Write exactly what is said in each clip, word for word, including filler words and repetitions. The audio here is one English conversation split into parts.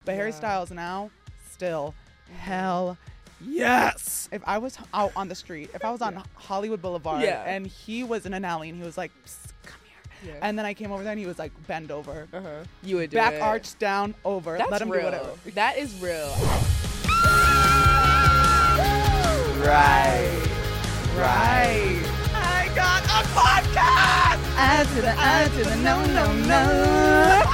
But yeah. Harry Styles now, still, hell yes. If I was out on the street, if I was on yeah. Hollywood Boulevard yeah. and he was in an alley and he was like, come here. Yeah. And then I came over there and he was like, bend over. Uh-huh. You would do Back it. arch down, over. That's Let him real. do whatever. That is real. Right. Right. I got a podcast! I to the I to the no, no, no.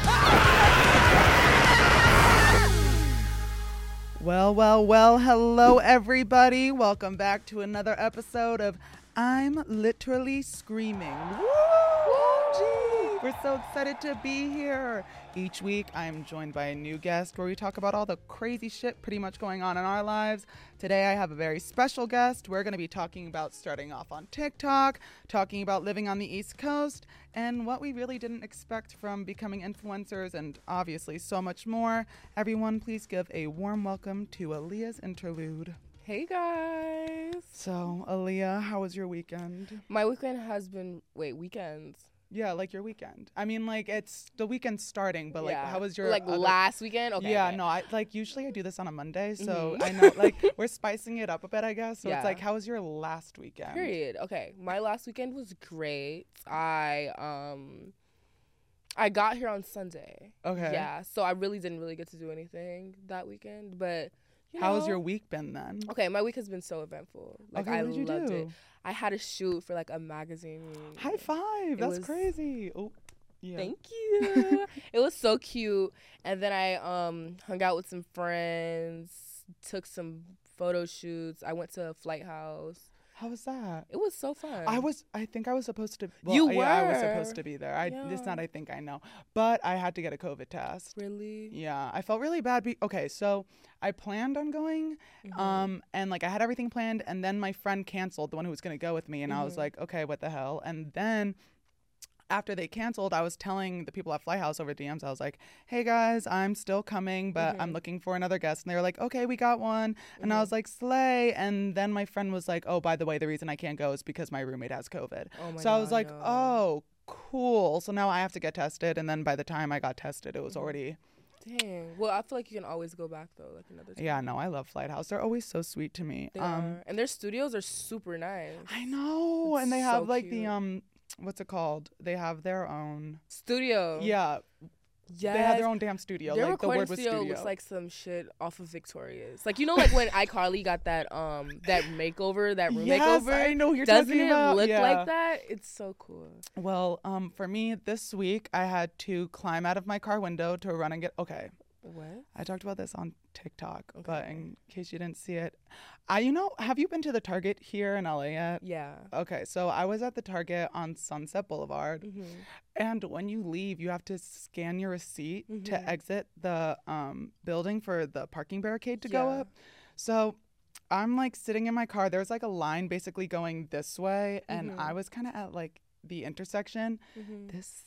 Well, well, well, hello, everybody. Welcome back to another episode of I'm Literally Screaming. Woo! We're so excited to be here. Each week, I am joined by a new guest where we talk about all the crazy shit pretty much going on in our lives. Today, I have a very special guest. We're going to be talking about starting off on TikTok, talking about living on the East Coast, and what we really didn't expect from becoming influencers, and obviously so much more. Everyone, please give a warm welcome to Aaliyah's interlude. Hey, guys. So, Aaliyah, how was your weekend? My weekend has been, wait, weekends? Yeah, like your weekend. I mean, like, it's the weekend starting, but, like, yeah. how was your... Like, other... last weekend? Okay. Yeah, okay. no, I, like, usually I do this on a Monday, so mm-hmm. I know, like, we're spicing it up a bit, I guess. So yeah. it's like, how was your last weekend? Period. Okay, my last weekend was great. I, um... I got here on Sunday. Okay. Yeah, so I really didn't really get to do anything that weekend, but... You How know, has your week been then? Okay, my week has been so eventful. Like, okay, I what did you loved do? it. I had a shoot for, like, a magazine. High five. It That's was, crazy. Oh, yeah. Thank you. It was so cute. And then I um hung out with some friends, took some photo shoots. I went to a Flight House. How was that? It was so fun. I was, I think I was supposed to. Well, You yeah, I was were. supposed to be there. I, Yeah. It's not, I think I know. But I had to get a COVID test. Really? Yeah, I felt really bad. Be- okay, so I planned on going, Mm-hmm. um, and like I had everything planned, and then my friend canceled, the one who was going to go with me, and Mm-hmm. I was like, okay, what the hell? And then after they canceled, I was telling the people at Fly House over D Ms, I was like, hey guys, I'm still coming, but Mm-hmm. I'm looking for another guest. And they were like, okay, we got one. And Mhm. I was like, slay. And then my friend was like, oh, by the way, the reason I can't go is because my roommate has COVID. Oh my so I was God, like, no. oh, cool. So now I have to get tested. And then by the time I got tested, it was Mhm. already... Dang. Well, I feel like you can always go back, though, like another time. Yeah, no, I love Flight House. They're always so sweet to me. They um, are. And their studios are super nice. I know. It's and they so have like the, cute. um, what's it called? They have their own... Studio. Yeah. Yes. They have their own damn studio. Their like the recording word was studio, studio. looks like some shit off of Victoria's. Like, you know, like when iCarly got that um that makeover, that room yes, makeover. I know who you're Doesn't talking it about. look Yeah. like that? It's so cool. Well, um, for me this week, I had to climb out of my car window to run and get. Okay, What? I talked about this on TikTok, Okay. but in case you didn't see it, I, you know, have you been to the Target here in L A yet? Yeah. Okay, so I was at the Target on Sunset Boulevard, Mm-hmm. and when you leave, you have to scan your receipt Mhm. to exit the um building for the parking barricade to go Yeah. up. So I'm like sitting in my car. There's like a line basically going this way, and Mhm. I was kind of at like the intersection. Mm-hmm. This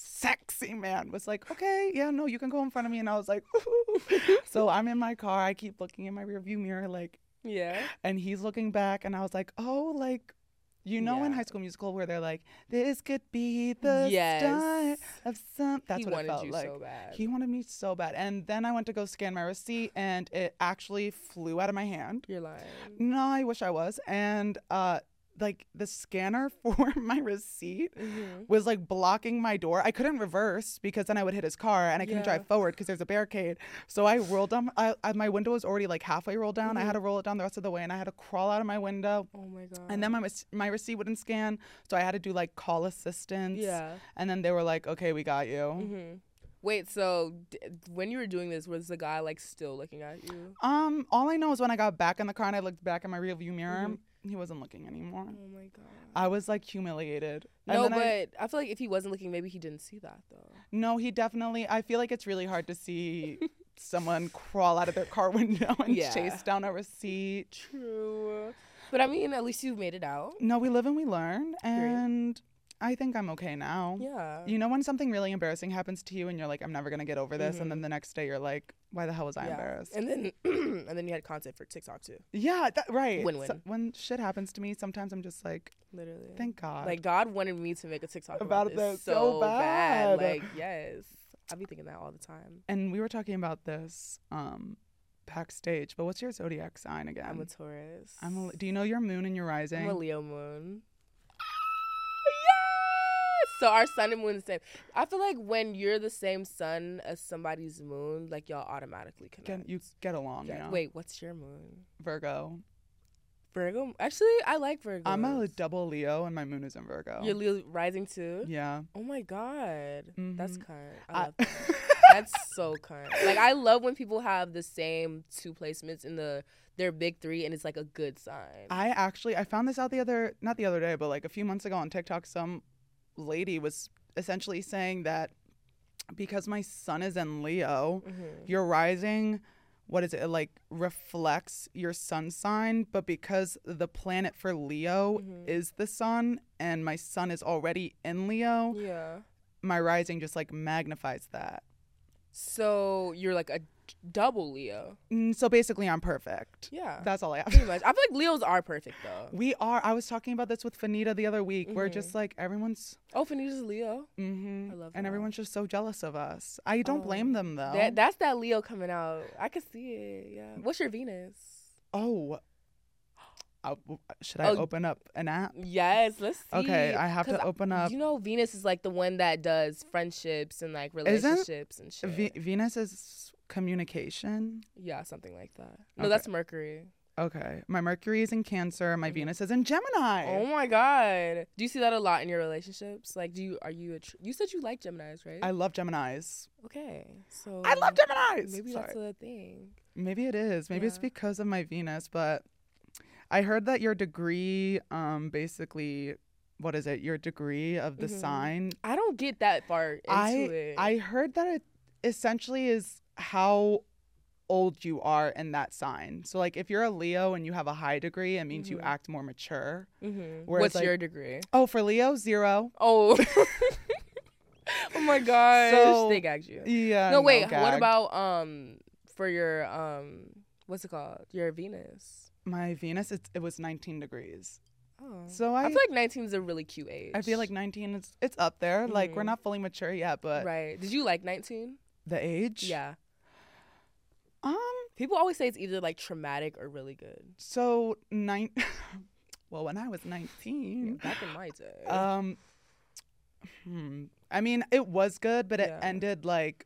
sexy man was like, okay, yeah, no, you can go in front of me. And I was like, ooh. So I'm in my car. I keep looking in my rearview mirror, like, Yeah. and he's looking back. And I was like, oh, like, you know, in Yeah. High School Musical where they're like, this could be the Yes. start of some. That's he what wanted it felt you like. so bad. He wanted me so bad. And then I went to go scan my receipt, and it actually flew out of my hand. You're lying. No, I wish I was. And, uh, like the scanner for my receipt Mm-hmm. was like blocking my door. I couldn't reverse because then I would hit his car, and I couldn't Yeah. drive forward because there's a barricade. So I rolled down. I, I, my window was already like halfway rolled down. I Mhm. had to roll it down the rest of the way, and I had to crawl out of my window. Oh my God. And then my mes- my receipt wouldn't scan, so I had to do like call assistance. Yeah. And then they were like, "Okay, we got you." Mm-hmm. Wait, so d- when you were doing this, was the guy like still looking at you? Um, all I know is when I got back in the car and I looked back at my rearview mirror, Mhm. he wasn't looking anymore. Oh my God. I was like humiliated. And No, then but I, I, feel like if he wasn't looking, maybe he didn't see that though. no, he definitely. I feel like it's really hard to see someone crawl out of their car window and Yeah. chase down a receipt. True. But I mean, at least you made it out. No, we live and we learn, and I think I'm okay now. Yeah. You know when something really embarrassing happens to you and you're like, I'm never gonna get over this, and then Mhm. the next day you're like, why the hell was I Yeah. embarrassed? And then and then you had content for TikTok too. Yeah, that, right. Win-win. So when shit happens to me, sometimes I'm just like, Literally. thank God. Like God wanted me to make a TikTok About about, this this so so bad. bad. Like yes. I be thinking that all the time. And we were talking about this um, backstage, but what's your zodiac sign again? I'm a Taurus. I'm a, do you know your moon and your rising? I'm a Leo moon. Yes! So our sun and moon is the same. I feel like when you're the same sun as somebody's moon, like y'all automatically connect. Get, you get along, Yeah. you know? Wait, what's your moon? Virgo. Virgo? Actually, I like Virgo. I'm a double Leo and my moon is in Virgo. You're Leo rising too? Yeah. Oh my God. Mm-hmm. That's cunt. I I- love that. That's so cunt. Like, I love when people have the same two placements in the their big three and it's like a good sign. I actually, I found this out the other, not the other day, but like a few months ago on TikTok, some lady was essentially saying that because my sun is in Leo, Mm-hmm. your rising, what is it, it like reflects your sun sign, but because the planet for Leo Mhm. is the sun and my sun is already in Leo, Yeah. my rising just like magnifies that. So you're like a d- double Leo. Mm, so basically I'm perfect. Yeah. That's all I have. Pretty much. I feel like Leos are perfect though. We are. I was talking about this with Fanita the other week. We're Mhm. just like everyone's, Oh, Fanita's a Leo. mm-hmm, I love and that. everyone's just so jealous of us. I don't Oh. blame them though. That that's that Leo coming out. I can see it. Yeah. What's your Venus? oh, I, should I Oh. open up an app? Yes, let's see. Okay, I have 'Cause to open up. You know, Venus is like the one that does friendships and like relationships and shit. V- Venus is communication. Yeah, something like that. No, Okay. that's Mercury. Okay, my Mercury is in Cancer. My Mhm. Venus is in Gemini. Oh my God. Do you see that a lot in your relationships? Like, do you are you a tr- you said you like Geminis, right? I love Geminis. okay, so I love Geminis. Maybe Sorry. that's a thing. Maybe it is. Maybe it's Yeah. because of my Venus, but I heard that your degree, um, basically, what is it? Your degree of the Mhm. sign. I don't get that far into I it. I heard that it essentially is how old you are in that sign. So like if you're a Leo and you have a high degree, it means you Mhm. act more mature. mm-hmm. whereas, What's like- your degree? Oh, for Leo, zero. Oh. Oh my gosh. So- they gagged you. Yeah. No, wait. What gagged. about um for your um what's it called? Your Venus. my Venus? It's, it was nineteen degrees. Oh. So I I feel like nineteen is a really cute age. I feel like nineteen is it's up there. Like we're Mhm. not fully mature yet, but right. Did you like nineteen? the age. Yeah. Um. People always say it's either like traumatic or really good. So nine. Well, when I was nineteen, Back in my day. um, hmm, I mean, it was good, but it Yeah. ended like.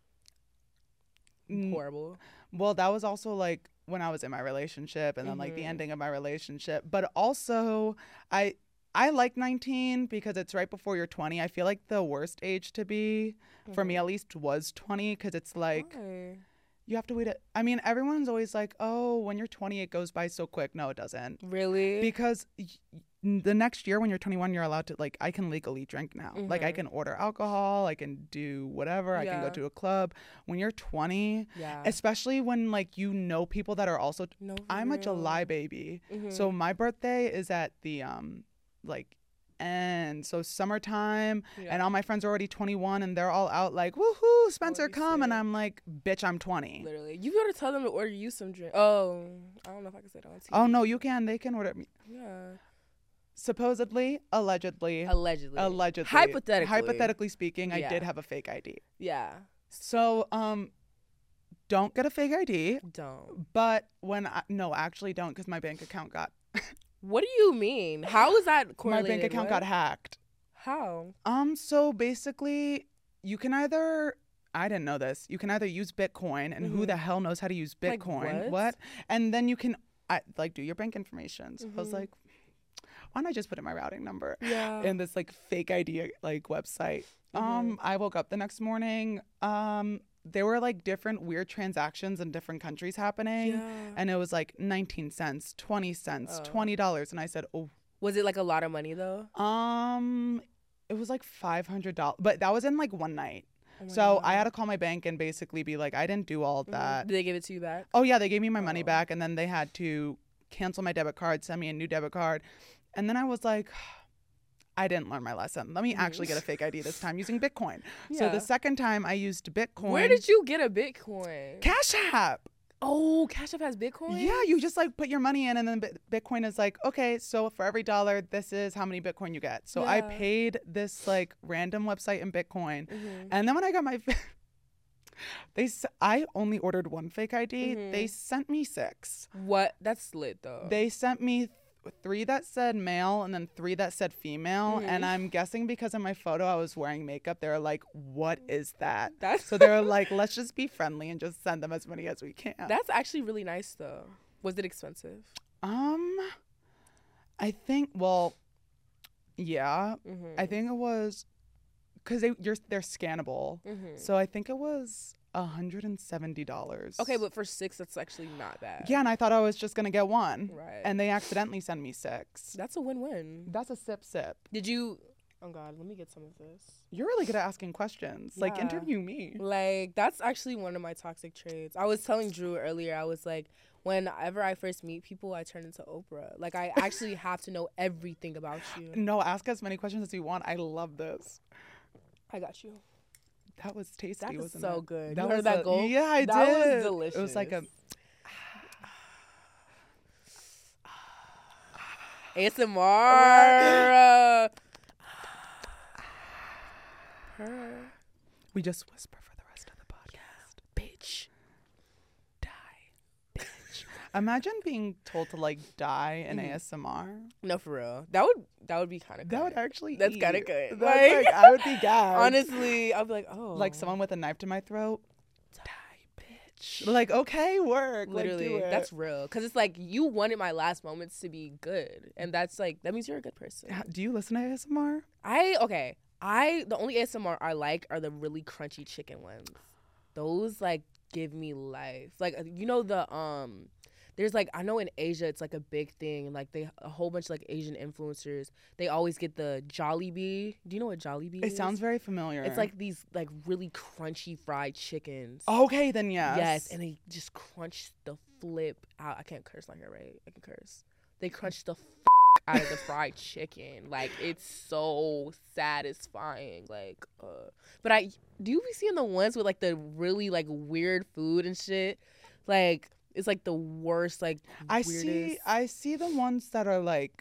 n- Horrible. Well, that was also like when I was in my relationship, and then like the Mhm. ending of my relationship. But also, I I like nineteen because it's right before you're twenty. I feel like the worst age to be for me, Mhm. at least, was twenty because it's like. Why? You have to wait. A, I mean, everyone's always like, "Oh, when you're twenty, it goes by so quick." No, it doesn't. Really? Because y- y- the next year when you're twenty-one, you're allowed to, like, I can legally drink now. Like, I Mhm. can order alcohol, I can do whatever, I can go Yeah. to a club. When you're twenty, yeah. especially when like you know people that are also no, for I'm a real. July baby. Mhm. So my birthday is at the um like end. So summertime, Yeah. and all my friends are already twenty-one and they're all out like, "Woohoo, Spencer, Already come." And sick. I'm like, "Bitch, I'm twenty." Literally. You gotta tell them to order you some drink. Oh, I don't know if I can say that on T V. Oh no, you can. They can order me. Yeah. Supposedly, allegedly, Allegedly. allegedly, Hypothetically. hypothetically speaking, I Yeah. did have a fake I D. Yeah. So, um, don't get a fake I D. Don't. But when I, no, actually don't, because my bank account got What do you mean? How is that my correlated? bank account What? got hacked. How? Um, so basically, you can either. I didn't know this. You can either use Bitcoin, and who Mhm. the hell knows how to use Like Bitcoin? what? And then you can, I, like, do your bank information. So I was Mhm. like, why don't I just put in my routing number? Yeah. In this like fake I D like website. Mhm. Um, I woke up the next morning. Um, there were like different weird transactions in different countries happening, yeah. and it was like nineteen cents, twenty cents, Oh. twenty dollars, and I said, oh, Was it like a lot of money though? um, it was like five hundred dollars, but that was in like one night. Oh my So I God. had to call my bank and basically be like, I didn't do all of Mhm. that. Did they give it to you back? Oh yeah, they gave me my money Oh. back, and then they had to cancel my debit card, send me a new debit card, and then I was like, I didn't learn my lesson. Let me Mhm. actually get a fake I D this time using Bitcoin. So Yeah. the second time I used Bitcoin. Where did you get a Bitcoin? Cash App. Oh, Cash App has Bitcoin? Yeah, you just like put your money in, and then Bit- Bitcoin is like, okay, so for every dollar, this is how many Bitcoin you get. So I Yeah. paid this like random website in Bitcoin, Mhm. and then when I got my They s- I only ordered one fake I D. Mhm. They sent me six. What? That's lit though. They sent me th- three that said male and then three that said female. Mhm. And I'm guessing because in my photo I was wearing makeup, they were like, "What is that?" That's So they were like, "Let's just be friendly and just send them as many as we can." That's actually really nice though. Was it expensive? Um, I think. Well, yeah, Mm-hmm. I think it was because they you're they're scannable. Mm-hmm. So I think it was a hundred and seventy dollars. Okay, but for six, that's actually not bad. Yeah, and I thought I was just gonna get one, Right. and they accidentally sent me six. That's a win-win. That's a sip sip. Did you? Oh God, let me get some of this. You're really good at asking questions. Like Yeah. interview me. Like that's actually one of my toxic traits. I was telling Drew earlier. I was like, whenever I first meet people, I turn into Oprah. Like I actually have to know everything about you. No, ask as many questions as you want. I love this. I got you. That was tasty, That was wasn't so it? good. That you heard was that a- gulp? Yeah, I that did. was delicious. It was like a. A S M R. Purr. We just whisper for the rest of the podcast. Bitch. Die, bitch. Imagine being told to like die in Mhm. A S M R. No, for real. That would that would be kind of. That would actually. That's eat. kind of good. That's Like, like, I would be gagged. honestly, I'd be like, oh, Like someone with a knife to my throat. Die, bitch. Like okay, work. Literally, like, do it. that's real. Because it's like you wanted my last moments to be good, and that's like that means you're a good person. Ha- Do you listen to A S M R? I okay. I the only A S M R I like are the really crunchy chicken ones. Those like give me life. Like you know the um there's like I know in Asia it's like a big thing. Like they a whole bunch of like Asian influencers. They always get the Jollibee. Do you know what Jollibee is? It sounds very familiar. It's like these like really crunchy fried chickens. okay, then yes. Yes, and they just crunch the flip out. I can't curse on here, right? I can curse. They crunch the f- out of the fried chicken. Like it's so satisfying. Like, uh, but I do you be seeing the ones with like the really like weird food and shit? Like it's like the worst. Like I weirdest. see. I see the ones that are like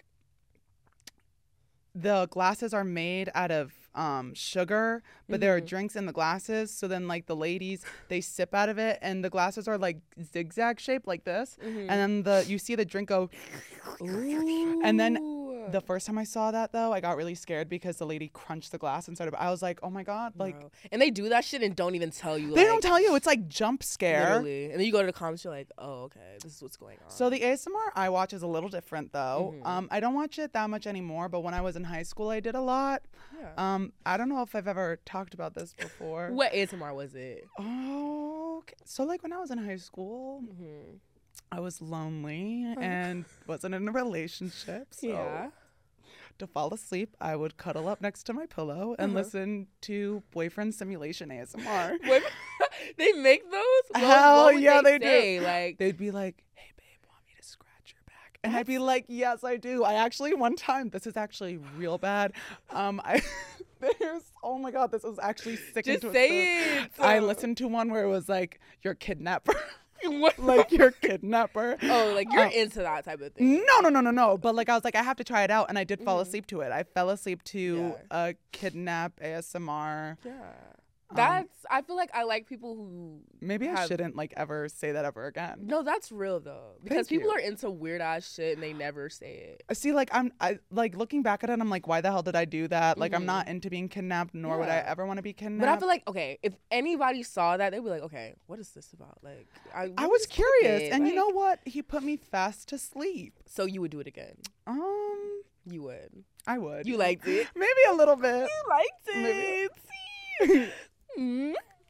the glasses are made out of um sugar, but there are Mhm. drinks in the glasses. So then like the ladies they sip out of it, and the glasses are like zigzag shaped like this, Mhm. and then the you see the drink go. And then Ooh. The first time I saw that though, I got really scared because the lady crunched the glass inside of it. I was like, oh my god, like. Bro. And they do that shit and don't even tell you. They like, don't tell you. It's like jump scare. Literally. And then you go to the comments, you're like, oh, okay, this is what's going on. So the A S M R I watch is a little different though. Mhm. Um, I don't watch it that much anymore, but when I was in high school, I did a lot. yeah. Um, I don't know if I've ever talked about this before. What A S M R was it? Oh, okay. So like when I was in high school, Mm-hmm. I was lonely and wasn't in a relationship. So Yeah. to fall asleep, I would cuddle up next to my pillow and Uh-huh. listen to boyfriend simulation A S M R. Wait, they make those? What- Hell what would yeah, they do. say? Like, They'd be like, hey, babe, want me to scratch your back? And I'd be like, yes, I do. I actually, one time, this is actually real bad. Um, I, there's, oh my God, this is actually sick just and say twisted. it. I listened to one where it was like, your kidnapper. What? like, your kidnapper. Oh, like you're Um, into that type of thing. No, no, no, no, no. But like, I was like, I have to try it out. And I did fall Mhm. asleep to it. I fell asleep to Yeah. a kidnap A S M R. Yeah. Um, That's, I feel like I like people who. Maybe I have- shouldn't like ever say that ever again. No, that's real though. Because Thank people you. are into weird ass shit and they never say it. See, like I'm, I like looking back at it. I'm like, why the hell did I do that? Like, I'm Mhm. not into being kidnapped, nor would I Yeah. ever want to be kidnapped. But I feel like, okay, if anybody saw that, they'd be like, okay, what is this about? Like, I, I let me was just click curious, it. and you Like, know what? He put me fast to sleep. So you would do it again. Um, You would. I would. You liked it. Maybe a little bit. You liked Maybe- it. Mm.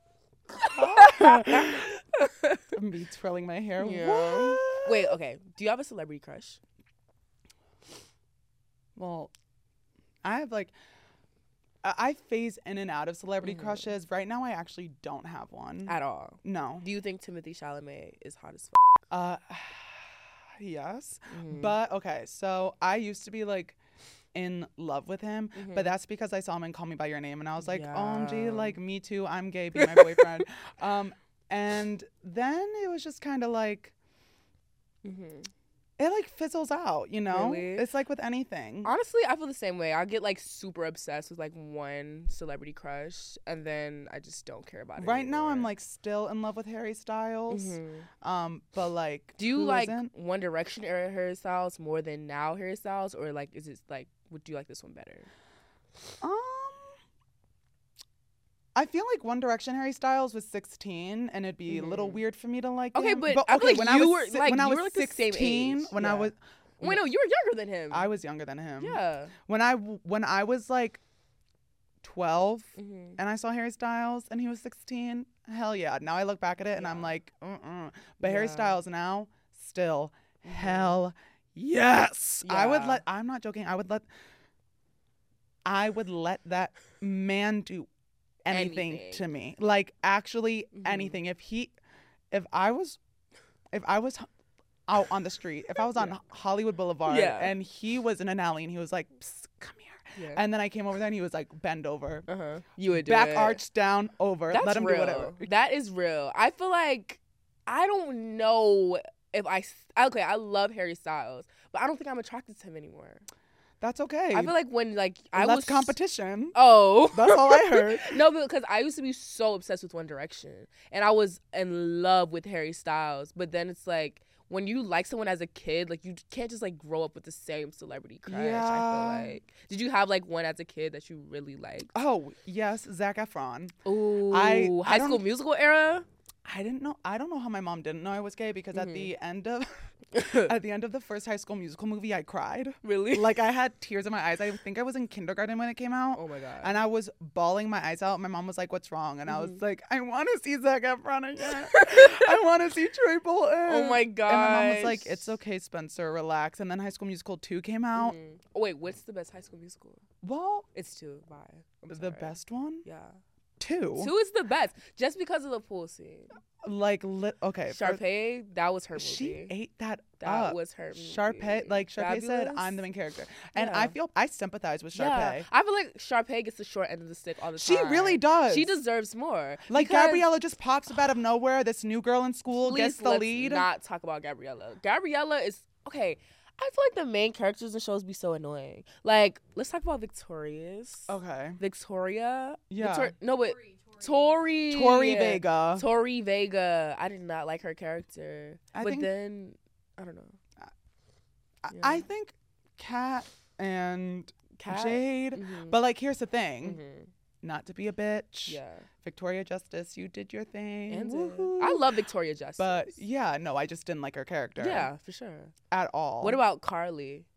Me twirling my hair. Yeah. What? Wait, okay. Do you have a celebrity crush? Well, I have like, I I phase in and out of celebrity Mhm. crushes. Right now, I actually don't have one. At all. No. Do you think Timothy Chalamet is hot as Uh, yes. f- But okay, so I used to be like in love with him, Mhm. but that's because I saw him in Call Me by Your Name, and I was like, O M G, Yeah. like me too. I'm gay. Be my boyfriend. um, and then it was just kind of like mm-hmm. it like fizzles out, you know? Really? It's like with anything. Honestly, I feel the same way. I get like super obsessed with like one celebrity crush, and then I just don't care about it Right now, I'm anymore. like still in love with Harry Styles. Mhm. Um, but like, Do you who like isn't? One Direction era Harry Styles more than now Harry Styles, or like is it like would you like this one better? Um, I feel like One Direction Harry Styles was sixteen, and it'd be a little Mhm. weird for me to like Okay, him. but I feel okay, like when you I was were- si- like, when I you was were, like, the same sixteen, age. when I Yeah. was Wait, no, you were younger than him. I was younger than him. yeah. When I w- when I was like twelve hmm and I saw Harry Styles and he was sixteen, hell yeah. Now I look back at it and I'm Yeah. like, uh-uh. But Harry Yeah. Styles now, still, Mhm. hell yes. I would Yeah. let, I'm not joking, I would let, I would let that man do anything, Anything. to me. Like, actually Mhm. anything. If he, if I was, if I was out on the street, if I was on Yeah. Hollywood Boulevard Yeah. and he was in an alley and he was like, "Psst, come here." Yeah. And then I came over there and he was like, bend over. uh huh. You would do Back it. arched down, over. That's Let him real. do whatever. That is real. I feel like I don't know if I s- okay. I love Harry Styles, but I don't think I'm attracted to him anymore. That's okay. I feel like when like I Less was competition. Oh, That's all I heard. No, because I used to be so obsessed with One Direction, and I was in love with Harry Styles. But then it's like when you like someone as a kid, like you can't just like grow up with the same celebrity crush. I Yeah. feel like. Did you have like one as a kid that you really liked? Oh, yes, Zac Efron. Ooh, I- I High don't- School Musical era. I didn't know. I don't know how my mom didn't know I was gay because at Mhm. the end of at the end of the first High School Musical movie, I cried. Really? Like I had tears in my eyes. I think I was in kindergarten when it came out. Oh my god. And I was bawling my eyes out. My mom was like, "What's wrong?" And I was Mhm. like, "I want to see Zac Efron again. I want to see Troy Bolton." Oh my god. And my mom was like, "It's okay, Spencer, relax." And then High School Musical two came out. Mhm. Oh wait, what's the best High School Musical? Well, It's two. Bye. I'm the sorry. best one, Yeah. two. Two is the best, just because of the pool scene. Like, lit. Okay, first- Sharpay, that was her movie. she ate that that up. was her movie. Sharpay, like Sharpay said, Fabulous. I'm the main character, and Yeah. I feel I sympathize with Sharpay. Yeah, I feel like Sharpay gets the short end of the stick all the She time. really does. She deserves more. Like because- Gabriella just pops up out of nowhere. This new girl in school Please gets the let's lead. not talk about Gabriella. Gabriella is okay. I feel like the main characters in shows be so annoying. Like, let's talk about Victorious. Okay. Victoria. Yeah. Victor- no, but Tori. Tori Vega. Tori Vega. I did not like her character. I but think- then I don't know. I- Yeah. I think Kat and Kat? Jade. Mhm. But like, here's the thing. Mhm. Not to be a bitch. Yeah. Victoria Justice, you did your thing. And Woohoo. I love Victoria Justice. But yeah, no, I just didn't like her character. Yeah, for sure. At all. What about Carly?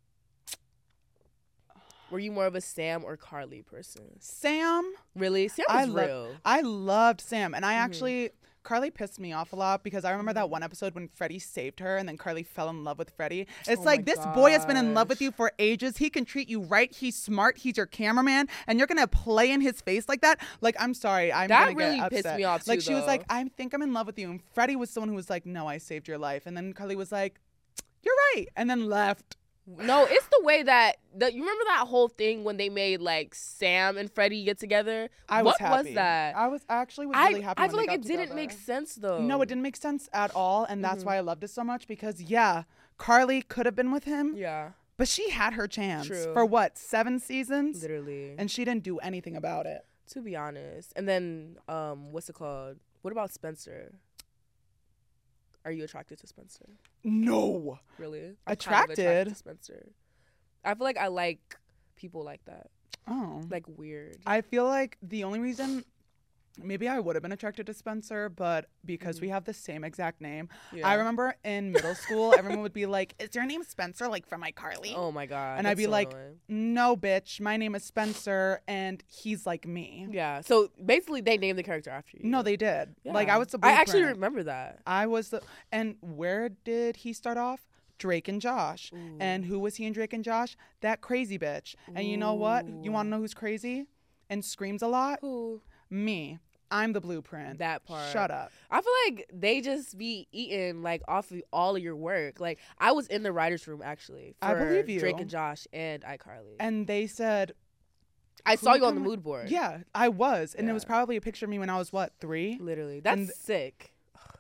Were you more of a Sam or Carly person? Sam? Really? Sam I was love- real. I loved Sam, and I Mhm. actually Carly pissed me off a lot because I remember that one episode when Freddie saved her, and then Carly fell in love with Freddie. It's Oh like my this boy has been in love with gosh. you for ages. He can treat you right. He's smart. He's your cameraman, and you're gonna play in his face like that. Like, I'm sorry, I'm That gonna really get pissed upset. me off, Like too, she was like, though. I think I'm in love with you, and Freddie was someone who was like, no, I saved your life, and then Carly was like, you're right, and then left. No, it's the way that the, you remember that whole thing when they made like Sam and Freddie get together. I was what happy. was that? I was actually was I really happy. I when feel they like got it didn't together. make sense though. No, it didn't make sense at all, and that's Mhm. why I loved it so much because yeah, Carly could have been with him, Yeah, but she had her chance True. for what, seven seasons, literally. and she didn't do anything about it. To be honest, and then um, what's it called? What about Spencer? Are you attracted to Spencer? No, Really? I'm kind of Attracted? to Spencer. I feel like I like people like that, oh, like weird. I feel like the only reason. Maybe I would have been attracted to Spencer, but because we have the same exact name. Yeah. I remember in middle school, everyone would be like, is your name Spencer, like from iCarly? Oh my god. And I'd that's be so like, annoying. no, bitch, my name is Spencer, and he's like me. Yeah. So basically, they named the character after you. No, they did. Like, Yeah. I was the I actually blueprint. remember that. I was the, and where did he start off? Drake and Josh. And who was he in Drake and Josh? That crazy bitch. And you know what? You want to know who's crazy and screams a lot? Who? Me. I'm the blueprint. That part. Shut up. I feel like they just be eating like off of all of your work. Like I was in the writers' room actually. For I believe you. Drake and Josh and iCarly. And they said, I saw who you on the can- mood board. yeah, I was. And it was Yeah. probably a picture of me when I was, what, three? Literally. That's And- sick.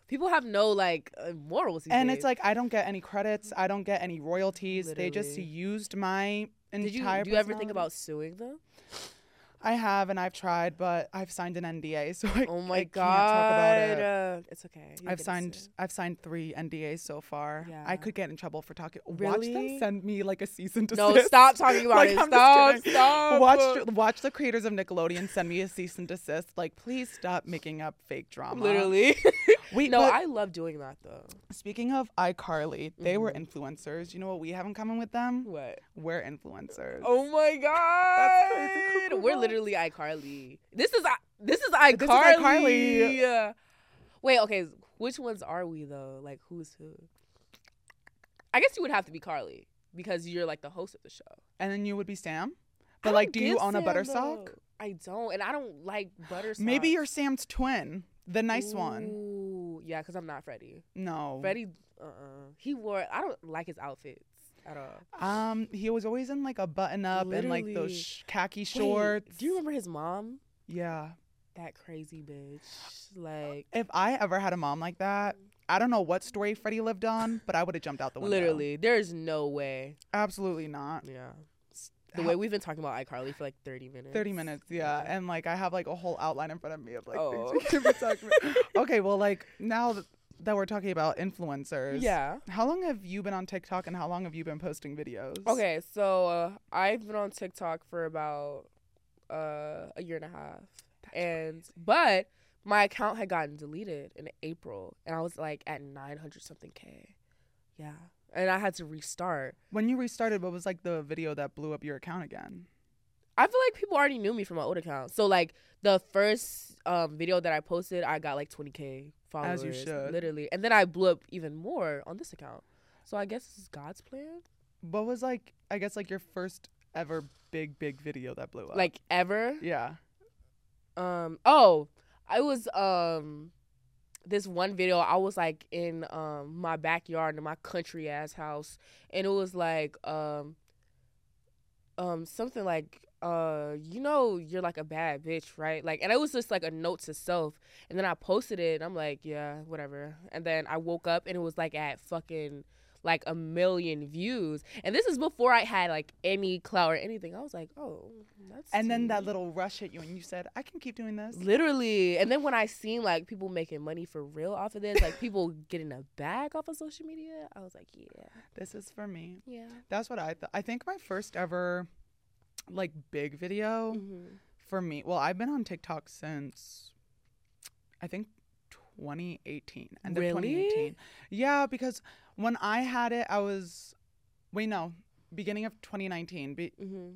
People have no like uh, morals these And days. it's like I don't get any credits. I don't get any royalties. Literally. They just used my entire. Did you do you ever think personality. about suing them? I have and I've tried, but I've signed an N D A, so I, Oh my I god, can't talk about it. Uh, it's okay. You'll I've get it signed soon. I've signed three N D As so far. Yeah. I could get in trouble for talking. Watch Really? them send me like a cease and desist. No, stop talking about Like, it. I'm just Stop, kidding. stop. Watch watch the creators of Nickelodeon send me a cease and desist. Like, please stop making up fake drama. Literally. Wait, no, but I love doing that though. speaking of iCarly, they were Mhm. influencers. You know what we have in common with them? What? We're influencers. Oh my god. crazy. We're literally iCarly. This is I- this is iCarly. This is iCarly. Wait, okay. Which ones are we though? Like who's who? I guess you would have to be Carly because you're like the host of the show. And then you would be Sam. I But don't like, do you give own a Sam, Buttersock? though. I don't, and I don't like Buttersock. Maybe you're Sam's twin, the nice one. Ooh, yeah, because I'm not Freddie. No. Freddie, uh-uh. He wore. I don't like his outfits at all. Um, he was always in like a button up and like Literally. those sh- khaki Wait, shorts. do you remember his mom? Yeah. That crazy bitch. Like If I ever had a mom like that, I don't know what story Freddie lived on, but I would have jumped out the window. literally, there's no way. Absolutely not. Yeah. The How- way we've been talking about iCarly for like thirty minutes. thirty minutes, yeah. And like I have like a whole outline in front of me of like Oh. things we can be talking about. Okay, well, like now that, that we're talking about influencers. Yeah. How long have you been on TikTok and how long have you been posting videos? Okay, so uh, I've been on TikTok for about uh, a year and a half, and but my account had gotten deleted in April, and I was like at nine hundred something k. Yeah, and I had to restart. When you restarted, what was like the video that blew up your account again? I feel like people already knew me from my old account. So like the first um, video that I posted, I got like twenty k followers. As you should. Literally. And then I blew up even more on this account. So I guess this is God's plan. What was like, I guess like your first ever big, big video that blew up? Like ever. yeah. Um oh, I was um this one video I was like in um my backyard in my country ass house, and it was like um um something like uh you know you're like a bad bitch, right? Like, and it was just like a note to self, and then I posted it and I'm like, yeah, whatever. And then I woke up and it was like at fucking like a million views, and this is before I had like any clout or anything. I was like, oh, that's And then tea. that little rush hit you and you said, I can keep doing this. Literally. And then when I seen like people making money for real off of this, like people getting a bag off of social media, I was like, yeah, This is for me. yeah. That's what I thought. I think my first ever like big video Mm-hmm. for me, well, I've been on TikTok since I think twenty eighteen. End Really? of twenty eighteen. Yeah, because when I had it, I was, wait, no, beginning of twenty nineteen. Be, Mm-hmm.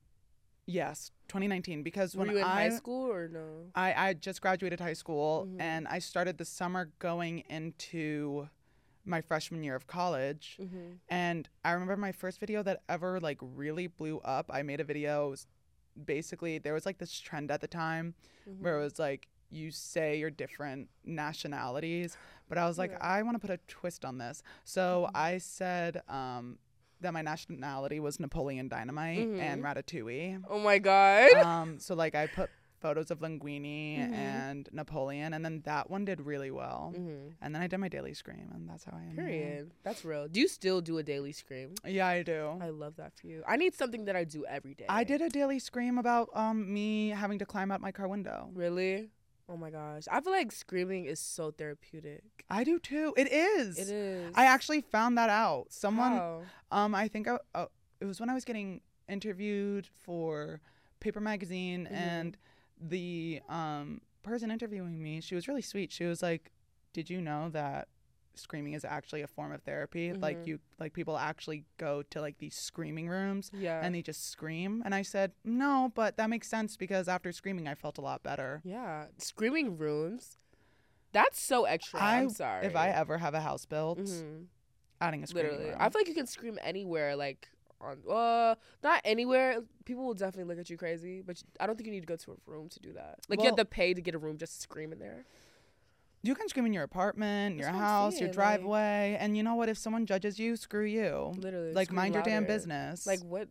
yes, twenty nineteen. Because Were when you in I, high school or no? I, I just graduated high school Mhm. and I started the summer going into my freshman year of college. Mm-hmm. And I remember my first video that ever like really blew up. I made a video. It was basically, there was like this trend at the time Mm-hmm. where it was like, you say your different nationalities. But I was like, Yeah. I want to put a twist on this. So Mhm. I said um, that my nationality was Napoleon Dynamite Mhm. and Ratatouille. Oh my god. um, so like I put photos of Linguini Mhm. and Napoleon, and then that one did really well. Mm-hmm. And then I did my daily scream, and that's how I am. now. Period. That's real. Do you still do a daily scream? Yeah, I do. I love that for you. I need something that I do every day. I did a daily scream about um me having to climb out my car window. Really? Oh my gosh. I feel like screaming is so therapeutic. I do too. It is. It is. I actually found that out. Someone, How? um, I think I, uh, it was when I was getting interviewed for Paper Magazine, Mhm. and the um person interviewing me, she was really sweet. She was like, "Did you know that screaming is actually a form of therapy? Like Mhm. you, like people actually go to like these screaming rooms." Yeah. And they just scream. And I said, no, but that makes sense because after screaming, I felt a lot better. yeah. Screaming rooms. That's so extra. I, I'm sorry. If I ever have a house built, Mhm. adding a screaming Literally. room. I feel like you can scream anywhere, like on uh not anywhere. People will definitely look at you crazy, but I don't think you need to go to a room to do that. Like you Well- have to pay to get a room just to scream in there. You can scream in your apartment, your That's what I'm house, your saying, like- driveway. And you know what? If someone judges you, screw you. Literally. Like, scream mind your damn louder. business. Like what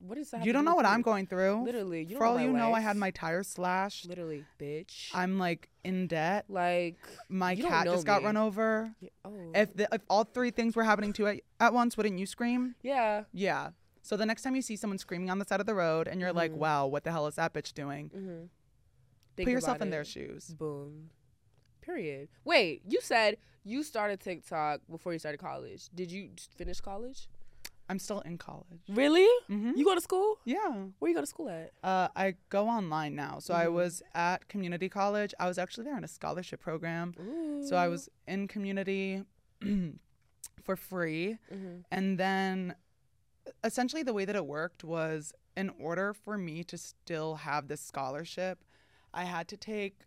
What is that? You don't know what I'm going through. Literally, you don't For all know my you know, I life. had my tires slashed. Literally, bitch. I'm like in debt. Like My you don't cat know just got me. run over. Yeah, oh. If the, if all three things were happening to at, at once, wouldn't you scream? yeah. Yeah. So the next time you see someone screaming on the side of the road and you're like, Mhm. wow, what the hell is that bitch doing? Mm-hmm. Put yourself in their shoes. Boom. Period. Wait, you said you started TikTok before you started college. Did you finish college? I'm still in college. Really? Mm-hmm. You go to school? Yeah. Where you go to school at? Uh, I go online now. So I Mhm. was at community college. I was actually there in a scholarship program. Ooh. So I was in community for free. Mm-hmm. And then essentially the way that it worked was in order for me to still have this scholarship, I had to take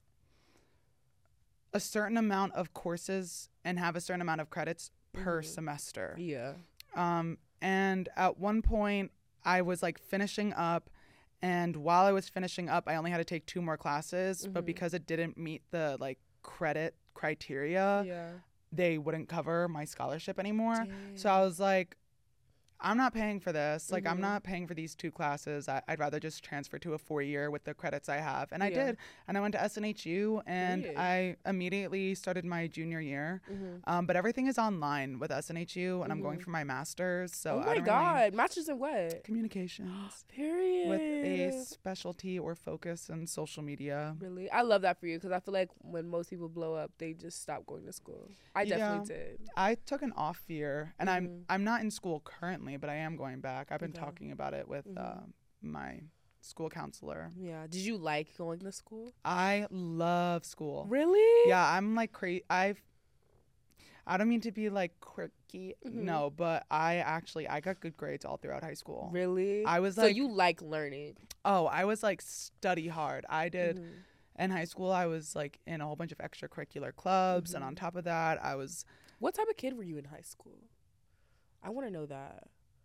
a certain amount of courses and have a certain amount of credits per Mhm. semester. Yeah. Um, and at one point, I was like finishing up, and while I was finishing up, I only had to take two more classes. But Mhm. because it didn't meet the like credit criteria, yeah. they wouldn't cover my scholarship anymore. Dang. So I was like, I'm not paying for this. Like, I'm Mhm. not paying for these two classes. I- I'd rather just transfer to a four year with the credits I have. And I Yeah. did. And I went to S N H U, and Period. I immediately started my junior year. Mm-hmm. Um, but everything is online with S N H U, and I'm going Mhm. for my master's. So oh I my don't god, really, masters in what? communications Period. with a specialty or focus in social media. Really, I love that for you because I feel like when most people blow up, they just stop going to school. I definitely did. I took an off year, and I'm Mhm. I'm not in school currently, but I am going back. I've been Okay. talking about it with Mhm. uh, my school counselor. Yeah. Did you like going to school? I love school. Really? Yeah, I'm like crazy. I've. I don't mean to be like quirky, Mhm. no, but I actually I got good grades all throughout high school. Really? I was so like, you like learning? oh, I was like study hard. I did Mhm. in high school. I was like in a whole bunch of extracurricular clubs, and Mhm. on top of that, I was What type of kid were you in high school? I want to know that.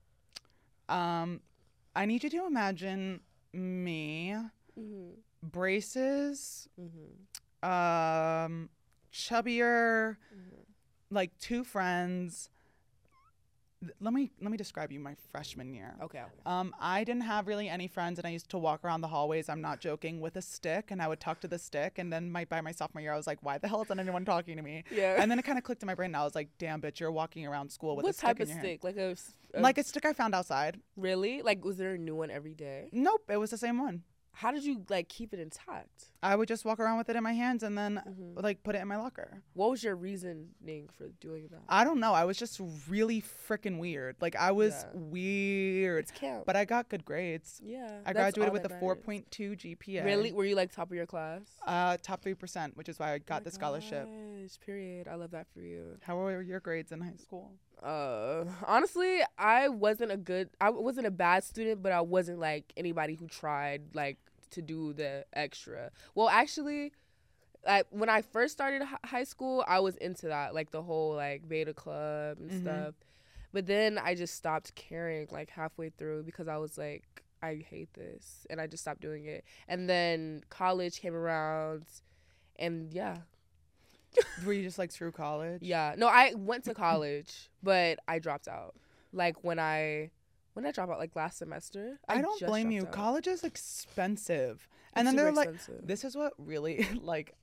um. I need you to imagine me, Mm-hmm. braces, Mm-hmm. um, chubbier, Mm-hmm. like two friends. Th- Let me let me describe you my freshman year. Okay. okay. Um, I didn't have really any friends, and I used to walk around the hallways. I'm not joking, with a stick, and I would talk to the stick. And then my by my sophomore year, I was like, "Why the hell isn't anyone talking to me?" Yeah. And then it kind of clicked in my brain. And I was like, "Damn, bitch, you're walking around school with what a stick type in of your stick? Like a, s- a hand." Like a stick I found outside. really? Like was there a new one every day? Nope, it was the same one. How did you like keep it intact? I would just walk around with it in my hands, and then Mhm. like put it in my locker. What was your reasoning for doing that? I don't know. I was just really freaking weird. Like I was Yeah. weird, It's camp. but I got good grades. yeah. I that's graduated all with that a matters. four point two G P A. Really? Were you like top of your class? Uh, top three percent, which is why I Oh got my the scholarship. gosh, period. I love that for you. How were your grades in high school? Uh, honestly, I wasn't a good, I wasn't a bad student, but I wasn't like anybody who tried like to do the extra. Well, actually, like when I first started hi- high school, I was into that, like the whole like beta club and Mhm. stuff. But then I just stopped caring like halfway through because I was like, I hate this, and I just stopped doing it. And then college came around, and yeah, Were you just like through college? yeah. No, I went to college, but I dropped out. Like when I when did I drop out, like last semester. I, don't just blame you. dropped out. College is expensive. And It's then they're super like, expensive. this is what really, like,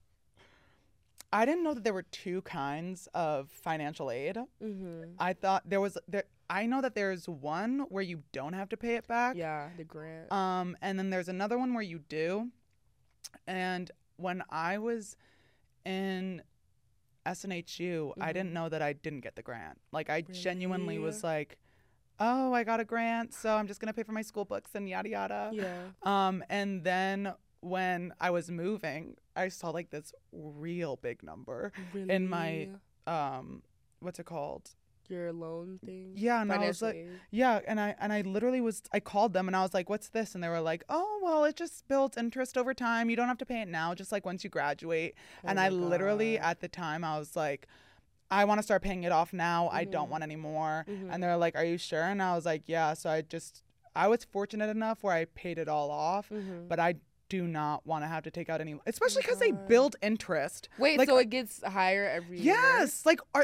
I didn't know that there were two kinds of financial aid. Mhm. I thought there was, there. I know that there's one where you don't have to pay it back. Yeah, the grant. Um, and then there's another one where you do. And when I was in S N H U, I Mhm. didn't know that I didn't get the grant. Like, I genuinely Really? was like, oh, I got a grant, so I'm just going to pay for my school books and yada yada. yeah. Um, and then when I was moving, I saw like this real big number in my- Really? um, what's it called? Your loan thing. Yeah, and I was Financial like, aid? yeah, and I and I literally was I called them and I was like, "What's this?" And they were like, "Oh, well, it just builds interest over time. You don't have to pay it now, just like once you graduate." Oh and my I literally God. at the time I was like, "I want to start paying it off now. I Mhm. don't want any more." Mhm. And they're like, "Are you sure?" And I was like, "Yeah." So I just I was fortunate enough where I paid it all off, Mhm. but I do not want to have to take out any, especially because they God. build interest. Wait, like, so are- it gets higher every year? Yes, like are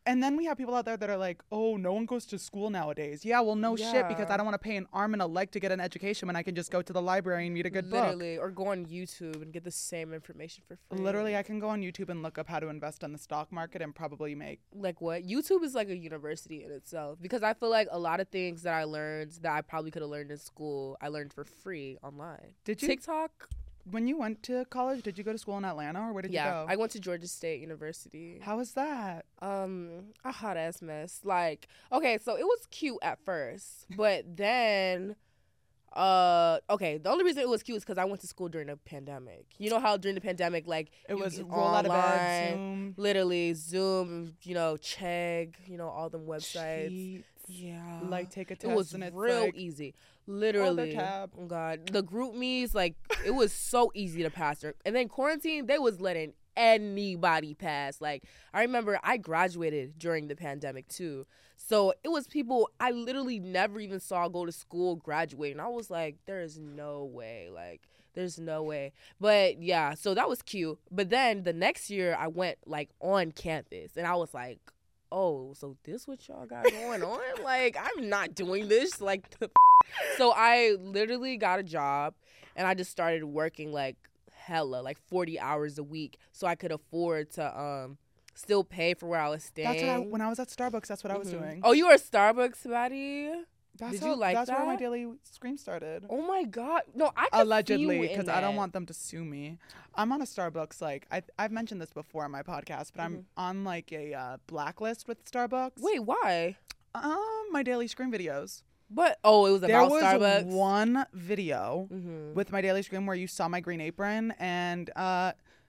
And then we have people out there that are like, oh, no one goes to school nowadays. Yeah, well, no Yeah. shit, because I don't want to pay an arm and a leg to get an education when I can just go to the library and read a good Literally, or go on YouTube and get the same information for free. book. Literally, I can go on YouTube and look up how to invest in the stock market and probably make. Like what? YouTube is like a university in itself, because I feel like a lot of things that I learned that I probably could have learned in school, I learned for free online. Did you? TikTok? When you went to college, did you go to school in Atlanta or where did Yeah, you go? I went to Georgia State University. How was that? Um, a hot ass mess. Like, okay, so it was cute at first, but then, uh, okay, the only reason it was cute is because I went to school during the pandemic. You know how during the pandemic, like, It you was get roll out of bed, online, Zoom, literally Zoom, you know, Chegg, you know, all them websites. Sheets, Yeah, like take a it test was and it's real like, easy. Literally, tab. oh god, the group me's like it was so easy to pass. And then quarantine, they was letting anybody pass. Like I remember, I graduated during the pandemic too, so it was people I literally never even saw go to school graduate, and I was like, there is no way, like. There's no way. But yeah, so that was cute. But then the next year I went like on campus, and I was like, oh, so this what y'all got going on? Like, I'm not doing this. Like, the so I literally got a job, and I just started working like hella, like forty hours a week, so I could afford to um still pay for where I was staying. That's what I, when I was at Starbucks, that's what I was Mhm. doing. Oh, you were a Starbucks baddie? That's did how, you like That's where my that? daily scream started. Oh my god. No, I could Allegedly, because because I don't want them to sue me. I'm on a Starbucks, like, I, I've mentioned this before on my podcast, but Mhm. I'm on, like, a uh, blacklist with Starbucks. Wait, why? Um, my daily scream videos. But oh, it was There about was Starbucks. one video Mm-hmm. with my daily scream where you saw my green apron, and uh,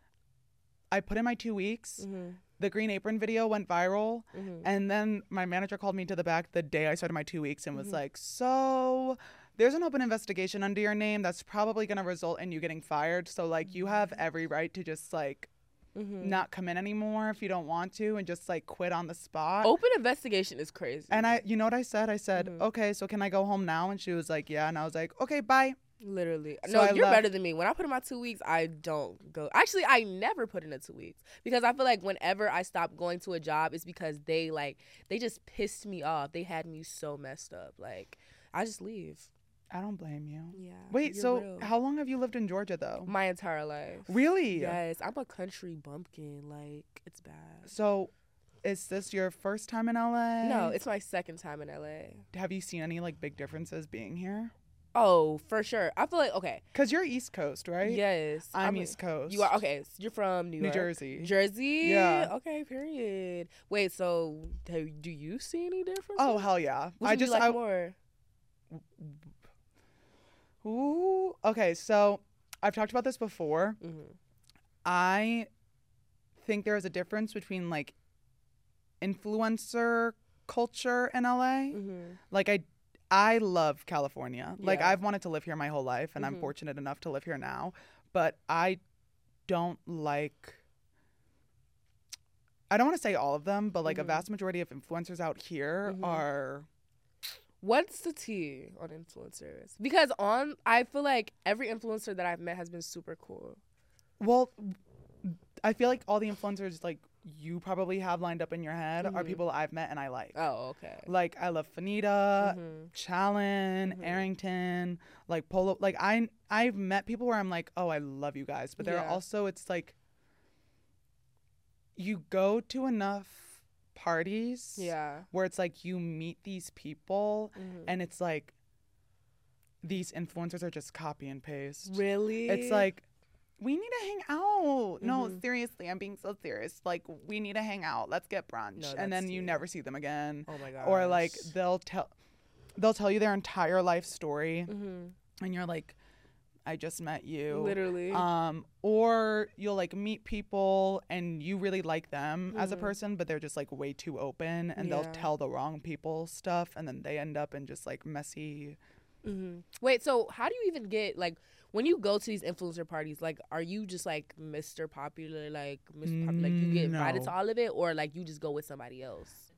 I put in my two weeks. Mm-hmm. The green apron video went viral, Mm-hmm. and then my manager called me to the back the day I started my two weeks and was Mhm. like, so there's an open investigation under your name that's probably going to result in you getting fired. So, like, you have every right to just, like, Mm-hmm. not come in anymore if you don't want to and just, like, quit on the spot. Open investigation is crazy. And I, you know what I said? I said, Mhm. okay, so can I go home now? And she was like, yeah. And I was like, okay, bye. Literally. So No, I you're left- better than me. When I put in my two weeks, I don't go. Actually, I never put in a two weeks because I feel like whenever I stop going to a job, it's because they like they just pissed me off. They had me so messed up. Like I just leave. I don't blame you. Yeah. Wait, you're so real. how long have you lived in Georgia, though? My entire life. Really? Yes, I'm a country bumpkin. Like it's bad. So is this your first time in L A? No, it's my second time in L A. Have you seen any, like, big differences being here? Oh, for sure. I feel like okay. Because you're East Coast, right? Yes, I'm a- East Coast. You are okay. So you're from New New York, Jersey. Jersey. Yeah. Okay. Period. Wait. So, have, do you see any difference? Oh, hell yeah. Which I one do just, you like I, more. ooh, okay, so I've talked about this before. Mm-hmm. I think there is a difference between, like, influencer culture in L A. Mm-hmm. Like, I I love California. Like, Yeah. I've wanted to live here my whole life, and I'm Mhm. fortunate enough to live here now. But I don't like... I don't want to say all of them, but, like, Mhm. a vast majority of influencers out here Mhm. are... What's the tea on influencers? Because on, I feel like every influencer that I've met has been super cool. Well, I feel like all the influencers, like, you probably have lined up in your head are Mhm. people I've met and I like. Oh, okay. Like, I love Fanita, Mhm. Challen, Mhm. Arrington, like Polo. Like, I, I've met people where I'm like, oh, I love you guys. But there are Yeah. also, it's like, you go to enough parties Yeah. where it's like you meet these people Mhm. and it's like these influencers are just copy and paste. Really? It's like, we need to hang out. No, Mhm. seriously, I'm being so serious. Like, we need to hang out. Let's get brunch. No, and then that's you tea. never see them again. Oh my god. Or like they'll tell they'll tell you their entire life story Mm-hmm. and you're like, I just met you. Literally. Um, or you'll like meet people and you really like them as a Mhm. person, but they're just like way too open and Yeah. they'll tell the wrong people stuff and then they end up in just like messy. Mm-hmm. Wait, so how do you even get like when you go to these influencer parties? Like, are you just like Mister Popular, like Mister Popular, like you get invited to No. all of it, or like you just go with somebody else?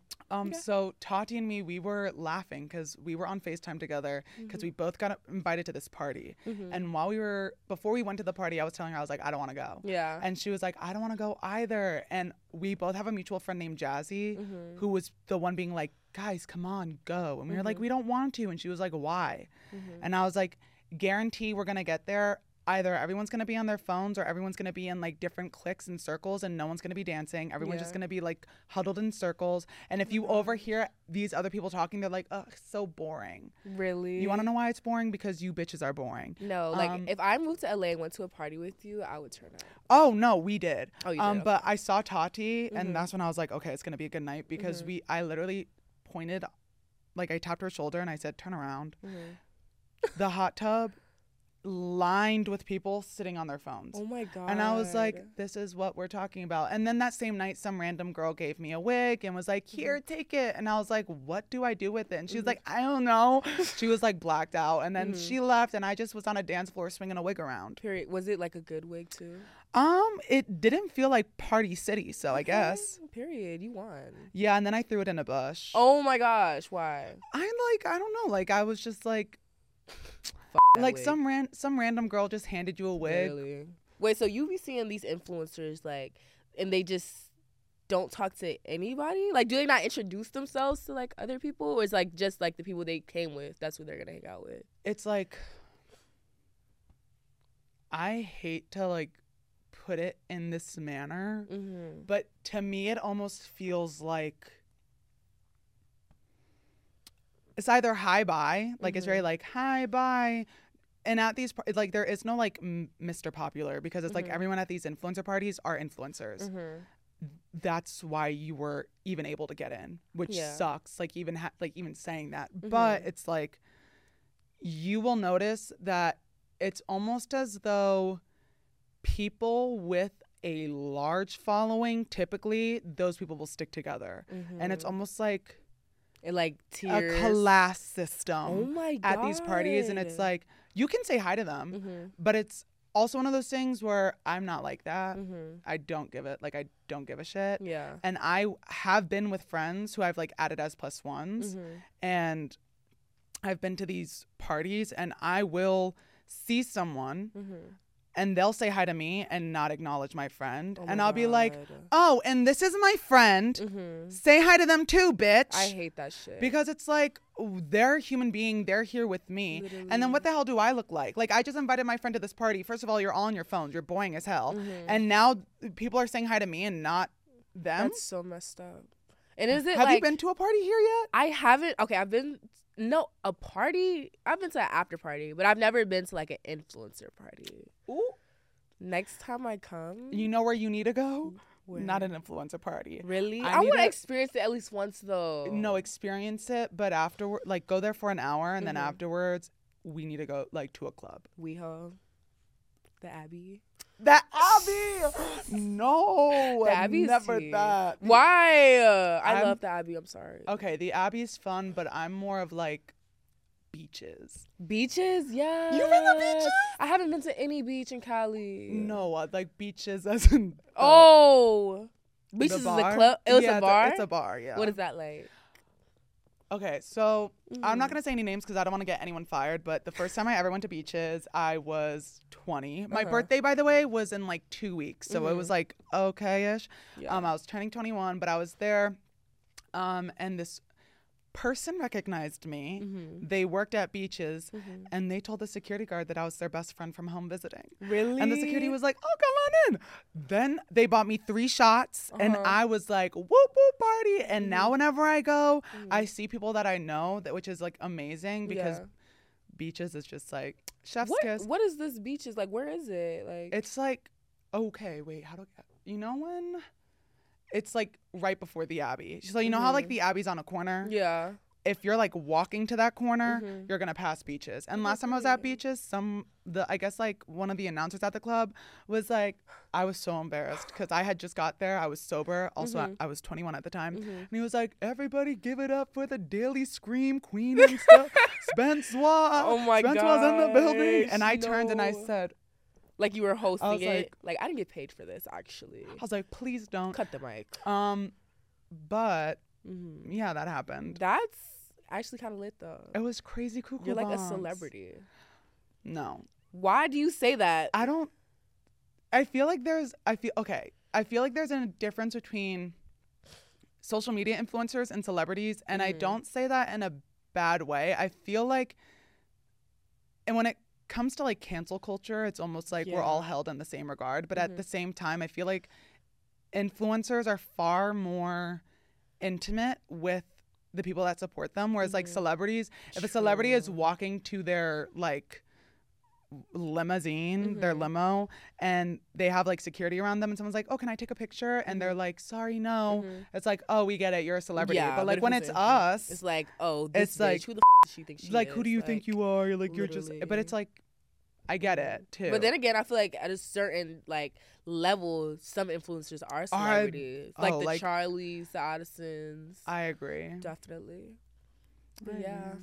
Um, Yeah. so Tati and me, we were laughing because we were on FaceTime together because Mhm. we both got invited to this party. Mhm. And while we were, before we went to the party, I was telling her, I was like, I don't want to go. Yeah. And she was like, I don't want to go either. And we both have a mutual friend named Jazzy, Mhm. who was the one being like, guys, come on, go. And we were like, Mhm. we don't want to. And she was like, why? Mhm. And I was like, guarantee we're going to get there. Either everyone's going to be on their phones or everyone's going to be in like different cliques and circles and no one's going to be dancing. Everyone's Yeah. just going to be like huddled in circles. And if you Mhm. overhear these other people talking, they're like, ugh, so boring. Really? You want to know why it's boring? Because you bitches are boring. No, like Um, if I moved to L A and went to a party with you, I would turn up. Oh, no, we did. Oh, you um, did? But I saw Tati Mhm. and that's when I was like, okay, it's going to be a good night because Mhm. we, I literally pointed, like I tapped her shoulder and I said, turn around. Mhm. The hot tub lined with people sitting on their phones. Oh my god. And I was like, this is what we're talking about. And then that same night, some random girl gave me a wig and was like, here, take it. And I was like, what do I do with it? And she was Mhm. like, I don't know. She was like blacked out. And then Mhm. she left and I just was on a dance floor swinging a wig around. Period. Was it like a good wig too? Um, it didn't feel like Party City, so I Okay, guess. Period. You won. Yeah, and then I threw it in a bush. Oh my gosh. Why? I like, I don't know. Like, I was just like, F- that like wig. some ran- some random girl just handed you a wig. Really? Wait, so you be seeing these influencers like, and they just don't talk to anybody? Like, do they not introduce themselves to like other people, or it's like just like the people they came with? That's who they're gonna hang out with. It's like, I hate to like put it in this manner, Mm-hmm. but to me it almost feels like it's either hi bye, like it's very Mhm. like hi bye, and at these par- like there is no like m- Mister Popular because it's like Mhm. everyone at these influencer parties are influencers. Mm-hmm. That's why you were even able to get in, which Yeah. sucks. Like even ha- like even saying that, but Mhm. it's like you will notice that it's almost as though people with a large following, typically those people will stick together, and it's almost like And like tears. a class system Oh my god. at these parties, and it's like you can say hi to them, Mm-hmm. but it's also one of those things where I'm not like that. Mm-hmm. I don't give it like I don't give a shit. Yeah. And I have been with friends who I've like added as plus ones, Mm-hmm. and I've been to these parties and I will see someone Mm-hmm. and they'll say hi to me and not acknowledge my friend. Oh and my I'll be like, God. oh, and this is my friend. Mm-hmm. Say hi to them too, bitch. I hate that shit. Because it's like, oh, they're a human being. They're here with me. And then what the hell do I look like? Like, I just invited my friend to this party. First of all, you're all on your phones. You're boring as hell. Mhm. And now people are saying hi to me and not them. That's so messed up. And is it Have like you been to a party here yet? I haven't. Okay, I've been no a party. I've been to an after party, but I've never been to like an influencer party. Ooh. Next time I come, You know where you need to go? where? Not an influencer party. Really? I I, need want to to- experience it at least once though. No, experience it, but afterward, like go there for an hour, and then Mhm. afterwards, we need to go like to a club. WeHo, the Abbey. That Abbey, no, The Abbey's never tea. that. Why? Uh, I I'm- love the Abbey. I'm sorry. Okay, the Abbey's fun, but I'm more of like beaches. Beaches, yeah. You've been to beaches? I haven't been to any beach in Cali. No, uh, like beaches as in the- Oh, the beaches is a bar. club. It was Yeah, a bar. It's a, bar, yeah. What is that like? Okay, so I'm not Mhm. gonna say any names because I don't want to get anyone fired. But the first time I ever went to beaches, I was twenty. My Uh-huh. birthday, by the way, was in like two weeks, so it was Mhm. like okay-ish. Yeah. Um, I was turning twenty-one, but I was there, um, and this person recognized me. Mhm. They worked at beaches, Mhm. and they told the security guard that I was their best friend from home visiting. Really? And the security was like, "Oh, come on in." Then they bought me three shots, and Uh-huh. I was like, "Whoop whoop party!" And Mhm. now whenever I go, Mhm. I see people that I know, that which is like amazing because Yeah. beaches is just like chef's what kiss. what is this beaches like? Where is it? Like It's like, okay, wait, how do you know when? It's like right before the Abbey. So you know how like Mhm. the Abbey's on a corner? yeah. If you're like walking to that corner, Mhm. you're gonna pass beaches. And Oh, last time I was at great. beaches, some the I guess like one of the announcers at the club was like, I was so embarrassed because I had just got there. I was sober. Also, Mhm. I, I was twenty-one at the time. Mhm. And he was like, everybody give it up for the Daily Scream Queen and stuff. Spencois. Oh my Spencois in the building. gosh, And I turned and I no. said, Like you were hosting was it. like- Like I didn't get paid for this actually. I was like, please don't. Cut the mic. Um, but Mm-hmm. Yeah, that happened. That's actually kind of lit though. It was crazy cuckoo You're like bombs. a celebrity. No. Why do you say that? I don't. I feel like there's. I feel okay. I feel like there's a difference between social media influencers and celebrities, and mm-hmm. I don't say that in a bad way. I feel like, and when it comes to like cancel culture, it's almost like yeah. we're all held in the same regard. But mm-hmm. at the same time, I feel like influencers are far more intimate with the people that support them, whereas mm-hmm. like celebrities, if True. a celebrity is walking to their like limousine, mm-hmm. their limo, and they have like security around them, and someone's like, oh, can I take a picture? And mm-hmm. they're like, sorry, no. Mm-hmm. It's like, oh, we get it, you're a celebrity. Yeah, but like but when it's us, it's like, oh, this it's bitch, like, who the f- does she think she like is? who do you like, think you are? You're like literally. You're just, but it's like, I get it too. But then again, I feel like at a certain like level, some influencers are celebrities, are, like oh, the like, Charlies, the Addisons. I agree, definitely. But I yeah. agree.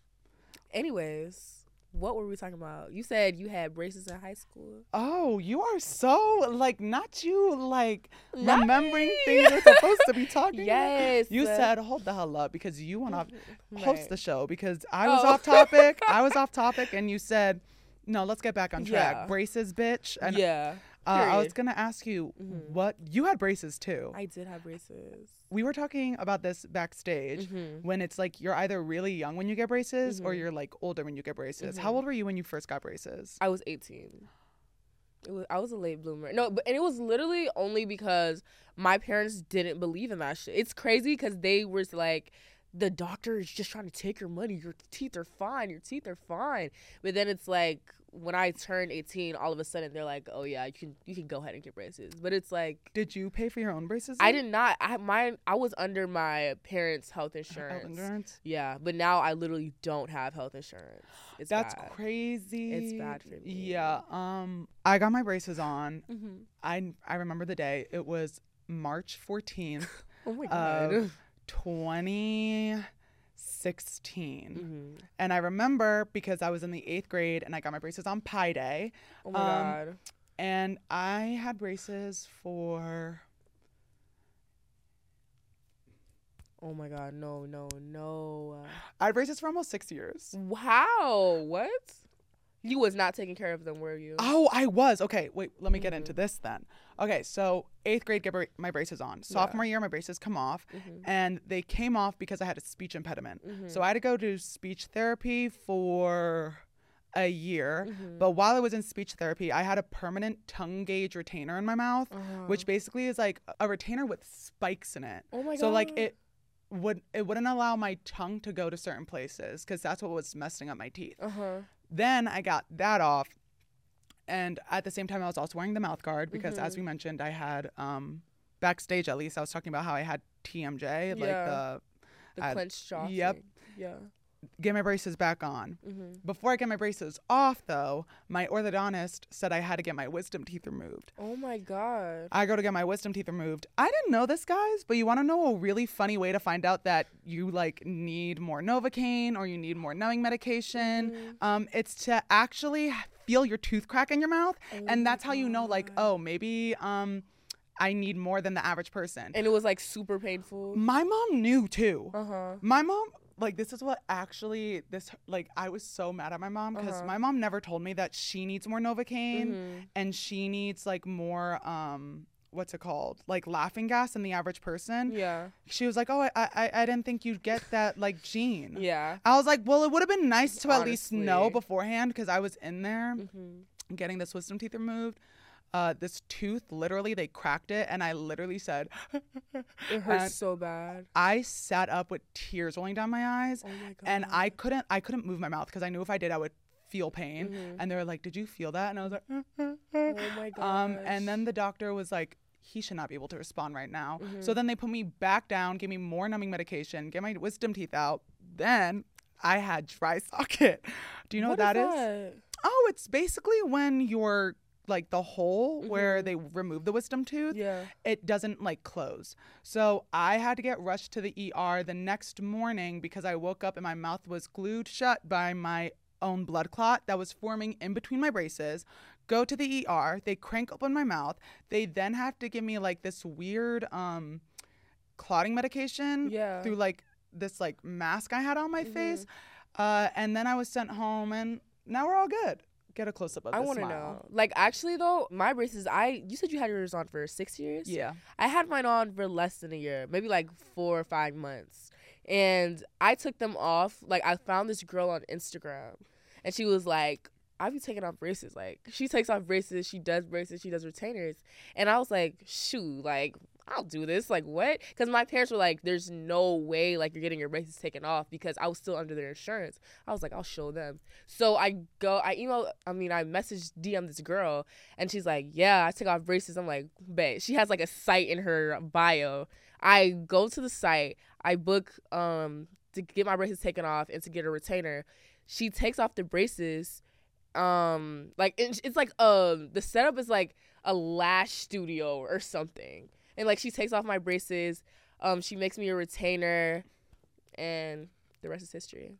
Anyways, what were we talking about? You said you had braces in high school. Oh, you are so like not you like not remembering me. things you're supposed to be talking. Yes. About. You said hold the hell up because you want to right. host the show because I was oh. off topic. I was off topic and you said no. Let's get back on track. Yeah. Braces, bitch. And, yeah. Uh, I was gonna ask you mm-hmm. what you had braces too. I did have braces. We were talking about this backstage mm-hmm. when it's like you're either really young when you get braces mm-hmm. or you're like older when you get braces. Mm-hmm. How old were you when you first got braces? I was eighteen. It was I was a late bloomer. No, but and it was literally only because my parents didn't believe in that shit. It's crazy because they were like, the doctor is just trying to take your money. Your teeth are fine. Your teeth are fine. But then it's like when I turned eighteen, all of a sudden they're like, "Oh yeah, you can you can go ahead and get braces." But it's like, did you pay for your own braces? I did not. I mine. I was under my parents' health insurance. Health insurance. Yeah, but now I literally don't have health insurance. It's That's bad. crazy. It's bad for me. Yeah. Um. I got my braces on. Mm-hmm. I I remember the day. It was March fourteenth. Oh my god. Of twenty sixteen. Mm-hmm. And I remember because I was in the eighth grade and I got my braces on Pi Day. Oh my um, god. And I had braces for Oh my god, no, no, no. I had braces for almost six years. Wow. What? You was not taking care of them, were you? Oh, I was. Okay, wait, let me get mm-hmm. into this then. Okay, so eighth grade, get bra- my braces on. Sophomore yeah. year, my braces come off. Mm-hmm. And they came off because I had a speech impediment. Mm-hmm. So I had to go to speech therapy for a year. Mm-hmm. But while I was in speech therapy, I had a permanent tongue gauge retainer in my mouth, uh-huh. which basically is like a retainer with spikes in it. Oh my god. So like it would it wouldn't allow my tongue to go to certain places because that's what was messing up my teeth. Uh-huh. Then I got that off. And at the same time, I was also wearing the mouth guard because, mm-hmm. as we mentioned, I had um, backstage, at least, I was talking about how I had T M J, yeah. like the... The I, clenched jaw Yep. thing. Yeah. Get my braces back on. Mm-hmm. Before I get my braces off, though, my orthodontist said I had to get my wisdom teeth removed. Oh, my God. I go to get my wisdom teeth removed. I didn't know this, guys, but you want to know a really funny way to find out that you, like, need more Novocaine or you need more numbing medication? Mm-hmm. Um, it's to actually feel your tooth crack in your mouth, oh and that's how God. you know, like, oh, maybe um, I need more than the average person. And it was, like, super painful? My mom knew, too. Uh-huh. My mom... Like, this is what actually, this, like, I was so mad at my mom because uh-huh. my mom never told me that she needs more Novocaine mm-hmm. and she needs, like, more, um, what's it called? Like, laughing gas than the average person. Yeah. She was like, oh, I I, I didn't think you'd get that, like, gene. Yeah. I was like, well, it would have been nice to Honestly. at least know beforehand because I was in there mm-hmm. getting this wisdom teeth removed. Uh, this tooth, literally, they cracked it, and I literally said... It hurts so bad. I sat up with tears rolling down my eyes, oh my God. and I couldn't I couldn't move my mouth because I knew if I did, I would feel pain. Mm-hmm. And they were like, did you feel that? And I was like... oh my gosh. Um, and then the doctor was like, he should not be able to respond right now. Mm-hmm. So then they put me back down, gave me more numbing medication, get my wisdom teeth out. Then I had dry socket. Do you know what, what that is? That? Oh, it's basically when you're... like the hole mm-hmm. where they remove the wisdom tooth, yeah. it doesn't like close. So I had to get rushed to the E R the next morning because I woke up and my mouth was glued shut by my own blood clot that was forming in between my braces. Go to the E R, they crank open my mouth. They then have to give me like this weird, um, clotting medication Yeah. through like this like mask I had on my Mhm. face. Uh, and then I was sent home, and now we're all good. Get a close up of I the want to smile. know. Like, actually, though, my braces, I, you said you had yours on for six years? Yeah. I had mine on for less than a year, maybe like four or five months. And I took them off. Like, I found this girl on Instagram, and she was like, I be taking off braces. Like, she takes off braces, she does braces, she does retainers. And I was like, shoot, like, I'll do this. Like, what? Because my parents were like, there's no way, like, you're getting your braces taken off, because I was still under their insurance. I was like, I'll show them. So I go, I email, I mean, I messaged D M this girl, and she's like, yeah, I took off braces. I'm like, bet. She has, like, a site in her bio. I go to the site. I book um to get my braces taken off and to get a retainer. She takes off the braces. Um, like, it's, it's like, um, the setup is like a lash studio or something. And, like, she takes off my braces. Um, she makes me a retainer. And the rest is history.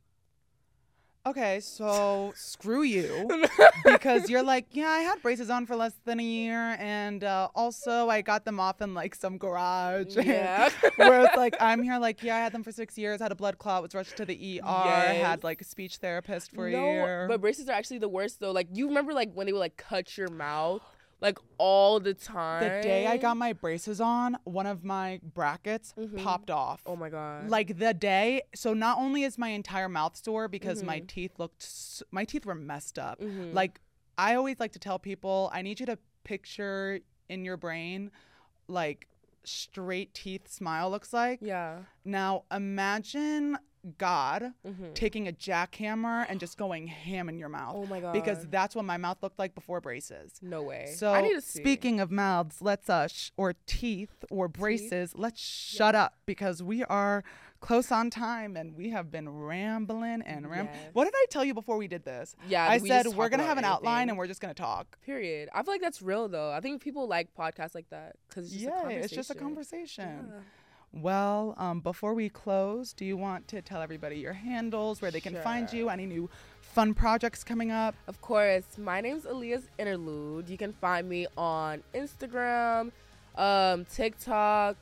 Okay, so screw you, because you're like, yeah, I had braces on for less than a year, and uh, also I got them off in like some garage. Yeah. Where it's like, I'm here like, yeah, I had them for six years, had a blood clot, was rushed to the E R, Yes. had like a speech therapist for no, a year. but braces are actually the worst, though. Like, you remember, like, when they would, like, cut your mouth? Like, all the time. The day I got my braces on, one of my brackets Mhm. popped off. Oh, my God. Like the day, so not only is my entire mouth sore because my Mhm. teeth looked, s- my teeth were messed up. Mhm. Like, I always like to tell people, I need you to picture in your brain, like, straight teeth smile looks like. Yeah. Now, imagine God Mhm. taking a jackhammer and just going ham in your mouth. Oh, my God. Because that's what my mouth looked like before braces. No way. So, I need to see. speaking of mouths, let's uh, sh- or teeth or braces, let's shut up, because we are close on time and we have been rambling and ram. Yes. What did I tell you before we did this? Yeah, I we said just we're talk gonna about have an outline anything. and we're just gonna talk. Period. I feel like that's real, though. I think people like podcasts like that because it's just a Yeah, conversation. it's just a conversation. Yeah. Well, um, before we close, do you want to tell everybody your handles, where they can find Sure. you, any new fun projects coming up? Of course, my name's Aaliyah's Interlude. You can find me on Instagram, um, TikTok,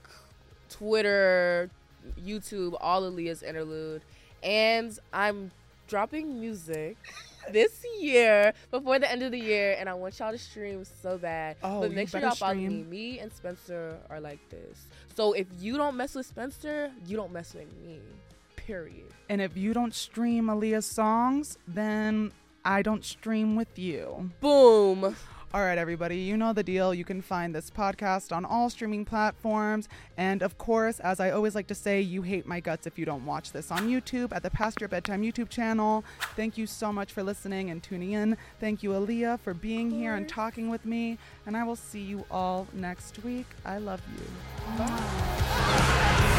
Twitter, YouTube, all Aaliyah's Interlude. And I'm dropping music this year before the end of the year, and I want y'all to stream so bad. Oh, but you make sure better y'all follow me. stream. Me and Spencer are like this. So if you don't mess with Spencer, you don't mess with me. Period. And if you don't stream Aaliyah's songs, then I don't stream with you. Boom. All right, everybody, you know the deal. You can find this podcast on all streaming platforms. And of course, as I always like to say, you hate my guts if you don't watch this on YouTube at the Past Your Bedtime YouTube channel. Thank you so much for listening and tuning in. Thank you, Aaliyah, for being here and talking with me. And I will see you all next week. I love you. Bye.